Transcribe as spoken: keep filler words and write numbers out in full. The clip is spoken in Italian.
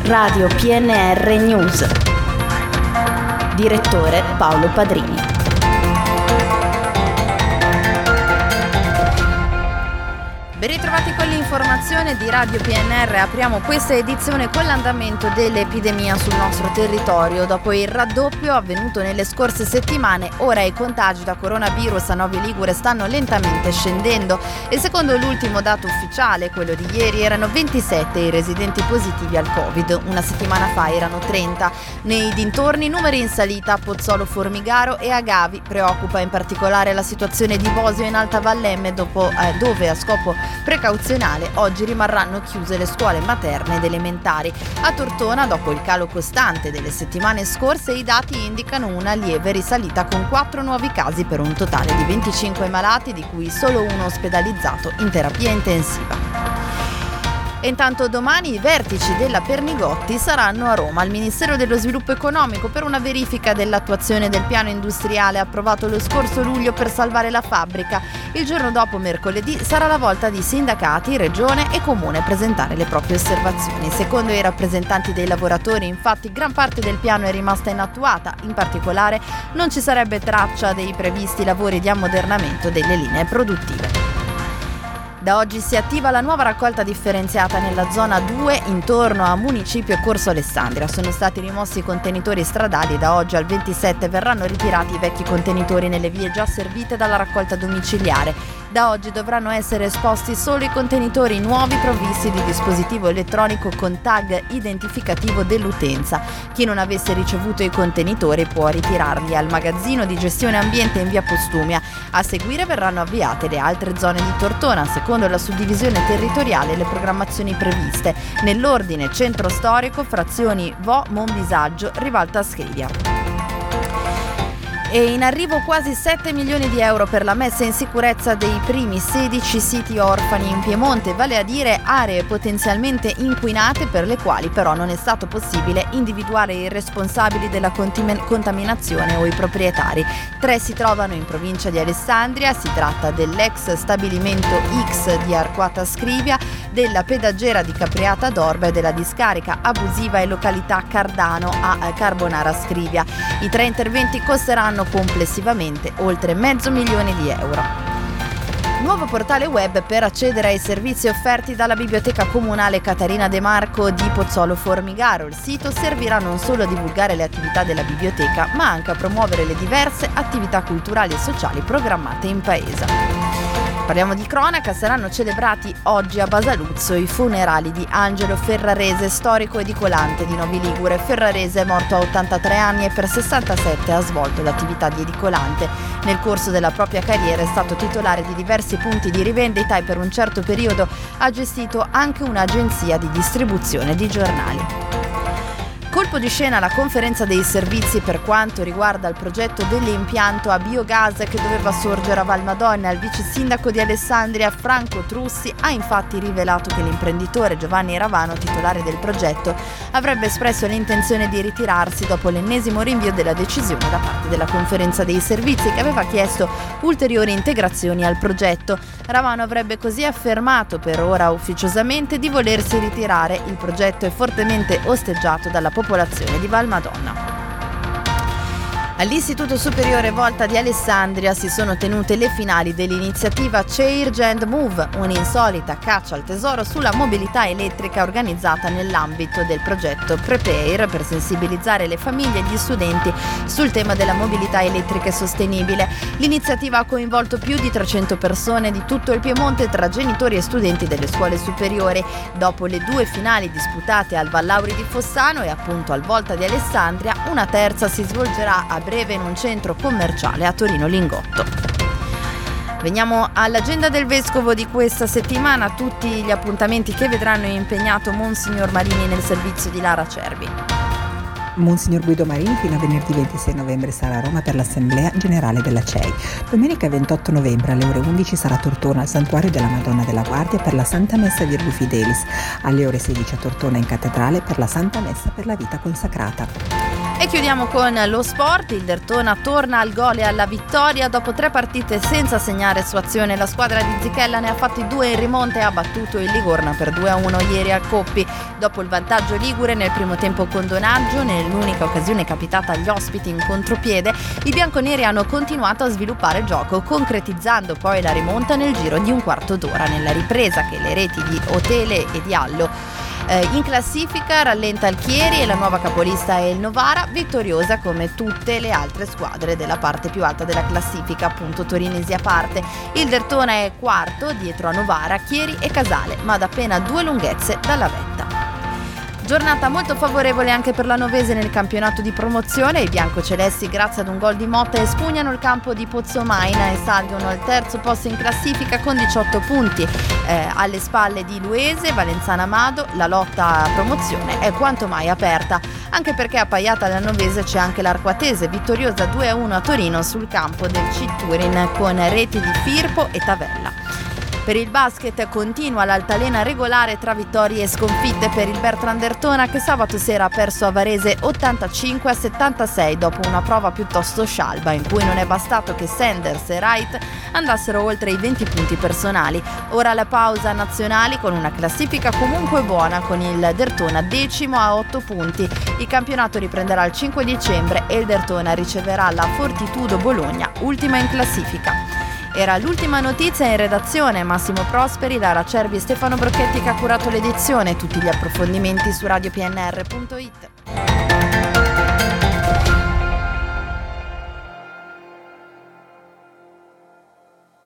Radio P N R News. Direttore Paolo Padrini. Ben ritrovati con l'informazione di Radio P N R. Apriamo questa edizione con l'andamento dell'epidemia sul nostro territorio. Dopo il raddoppio avvenuto nelle scorse settimane, ora i contagi da coronavirus a Novi Ligure stanno lentamente scendendo e secondo l'ultimo dato ufficiale, quello di ieri, erano ventisette i residenti positivi al Covid. Una settimana fa erano trenta. Nei dintorni numeri in salita a Pozzolo Formigaro e a Gavi. Preoccupa in particolare la situazione di Bosio in Alta Vallemme, dopo, eh, dove a scopo precauzionale oggi rimarranno chiuse le scuole materne ed elementari. A Tortona, dopo il calo costante delle settimane scorse, i dati indicano una lieve risalita con quattro nuovi casi per un totale di venticinque malati, di cui solo uno ospedalizzato in terapia intensiva. E intanto domani i vertici della Pernigotti saranno a Roma al Ministero dello Sviluppo Economico per una verifica dell'attuazione del piano industriale approvato lo scorso luglio per salvare la fabbrica. Il giorno dopo, mercoledì, sarà la volta di sindacati, regione e comune a presentare le proprie osservazioni. Secondo i rappresentanti dei lavoratori, infatti, gran parte del piano è rimasta inattuata. In particolare non ci sarebbe traccia dei previsti lavori di ammodernamento delle linee produttive. Da oggi si attiva la nuova raccolta differenziata nella zona due intorno a Municipio e Corso Alessandria. Sono stati rimossi i contenitori stradali e da oggi al ventisette verranno ritirati i vecchi contenitori nelle vie già servite dalla raccolta domiciliare. Da oggi dovranno essere esposti solo i contenitori nuovi provvisti di dispositivo elettronico con tag identificativo dell'utenza. Chi non avesse ricevuto i contenitori può ritirarli al magazzino di gestione ambiente in via Postumia. A seguire verranno avviate le altre zone di Tortona, secondo la suddivisione territoriale e le programmazioni previste. Nell'ordine: centro storico, frazioni Vo, Monvisaggio, Rivalta Scrivia. E in arrivo quasi sette milioni di euro per la messa in sicurezza dei primi sedici siti orfani in Piemonte, vale a dire aree potenzialmente inquinate per le quali però non è stato possibile individuare i responsabili della contim- contaminazione o i proprietari. Tre si trovano in provincia di Alessandria, si tratta dell'ex stabilimento X di Arquata Scrivia, della pedaggera di Capriata d'Orba e della discarica abusiva in località Cardano a Carbonara Scrivia. I tre interventi costeranno complessivamente oltre mezzo milione di euro. Nuovo portale web per accedere ai servizi offerti dalla Biblioteca Comunale Caterina De Marco di Pozzolo Formigaro. Il sito servirà non solo a divulgare le attività della biblioteca, ma anche a promuovere le diverse attività culturali e sociali programmate in paese. Parliamo di cronaca. Saranno celebrati oggi a Basaluzzo i funerali di Angelo Ferrarese, storico edicolante di Novi Ligure. Ferrarese è morto a ottantatré anni e per sessantasette ha svolto l'attività di edicolante. Nel corso della propria carriera è stato titolare di diversi punti di rivendita e per un certo periodo ha gestito anche un'agenzia di distribuzione di giornali. Colpo di scena alla conferenza dei servizi per quanto riguarda il progetto dell'impianto a biogas che doveva sorgere a Valmadonna. Il vice sindaco di Alessandria, Franco Trussi, ha infatti rivelato che l'imprenditore Giovanni Ravano, titolare del progetto, avrebbe espresso l'intenzione di ritirarsi dopo l'ennesimo rinvio della decisione da parte della conferenza dei servizi, che aveva chiesto ulteriori integrazioni al progetto. Ravano avrebbe così affermato per ora ufficiosamente di volersi ritirare. Il progetto è fortemente osteggiato dalla popolazione di Valmadonna. All'Istituto Superiore Volta di Alessandria si sono tenute le finali dell'iniziativa Change and Move, un'insolita caccia al tesoro sulla mobilità elettrica organizzata nell'ambito del progetto Prepare per sensibilizzare le famiglie e gli studenti sul tema della mobilità elettrica e sostenibile. L'iniziativa ha coinvolto più di trecento persone di tutto il Piemonte tra genitori e studenti delle scuole superiori. Dopo le due finali disputate al Vallauri di Fossano e appunto al Volta di Alessandria, una terza si svolgerà a breve in un centro commerciale a Torino Lingotto. Veniamo all'agenda del vescovo di questa settimana, tutti gli appuntamenti che vedranno impegnato Monsignor Marini nel servizio di Lara Cervi. Monsignor Guido Marini fino a venerdì ventisei novembre sarà a Roma per l'Assemblea Generale della C E I. Domenica ventotto novembre alle ore undici sarà a Tortona al Santuario della Madonna della Guardia per la Santa Messa Virgo Fidelis. Alle ore sedici a Tortona in Cattedrale per la Santa Messa per la Vita Consacrata. E chiudiamo con lo sport. Il Derthona torna al gol e alla vittoria. Dopo tre partite senza segnare su azione, la squadra di Zichella ne ha fatti due in rimonta e ha battuto il Ligorna per due a uno ieri al Coppi. Dopo il vantaggio ligure nel primo tempo con Donaggio, nell'unica occasione capitata agli ospiti in contropiede, i bianconeri hanno continuato a sviluppare gioco, concretizzando poi la rimonta nel giro di un quarto d'ora. Nella ripresa che le reti di Otele e di Allo Eh, in classifica rallenta il Chieri e la nuova capolista è il Novara, vittoriosa come tutte le altre squadre della parte più alta della classifica, appunto torinesi a parte. Il Derthona è quarto dietro a Novara, Chieri e Casale, ma ad appena due lunghezze dalla vetta. Giornata molto favorevole anche per la Novese nel campionato di promozione. I biancocelesti, grazie ad un gol di Motta, espugnano il campo di Pozzomaina e salgono al terzo posto in classifica con diciotto punti. Eh, alle spalle di Luese, Valenzana Mado, la lotta a promozione è quanto mai aperta, anche perché appaiata alla Novese c'è anche l'Arquatese, vittoriosa due a uno a Torino sul campo del Citturin con reti di Firpo e Tavella. Per il basket continua l'altalena regolare tra vittorie e sconfitte per il Bertrand Derthona, che sabato sera ha perso a Varese ottantacinque a settantasei dopo una prova piuttosto scialba in cui non è bastato che Sanders e Wright andassero oltre i venti punti personali. Ora la pausa nazionali con una classifica comunque buona, con il Derthona decimo a otto punti. Il campionato riprenderà il cinque dicembre e il Derthona riceverà la Fortitudo Bologna, ultima in classifica. Era l'ultima notizia in redazione. Massimo Prosperi, Lara Cervi e Stefano Brocchetti che ha curato l'edizione. Tutti gli approfondimenti su radio p n r punto i t.